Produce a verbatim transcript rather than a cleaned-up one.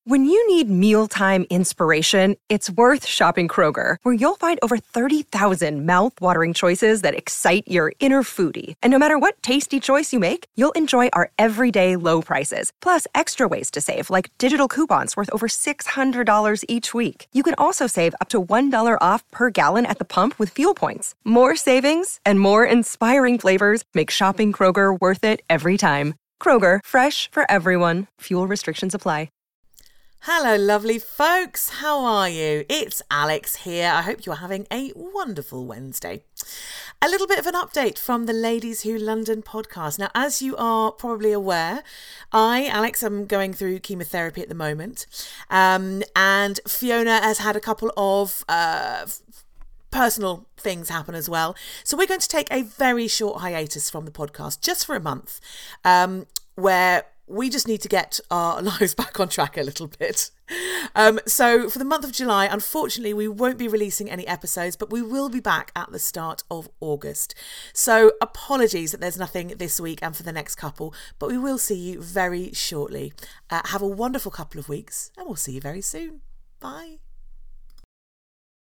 When you need mealtime inspiration, it's worth shopping Kroger, where you'll find over thirty thousand mouth-watering choices that excite your inner foodie. And no matter what tasty choice you make, you'll enjoy our everyday low prices, plus extra ways to save, like digital coupons worth over six hundred dollars each week. You can also save up to one dollar off per gallon at the pump with fuel points. More savings and more inspiring flavors make shopping Kroger worth it every time. Kroger, fresh for everyone. Fuel restrictions apply. Hello, lovely folks. How are you? It's Alex here. I hope you're having a wonderful Wednesday. A little bit of an update from the Ladies Who London podcast. Now, as you are probably aware, I, Alex, am going through chemotherapy at the moment. Um, and Fiona has had a couple of uh, personal things happen as well. So we're going to take a very short hiatus from the podcast, just for a month, um, where we just need to get our lives back on track a little bit. Um, so for the month of July, unfortunately, we won't be releasing any episodes, but we will be back at the start of August. So apologies that there's nothing this week and for the next couple, but we will see you very shortly. Uh, have a wonderful couple of weeks and we'll see you very soon. Bye.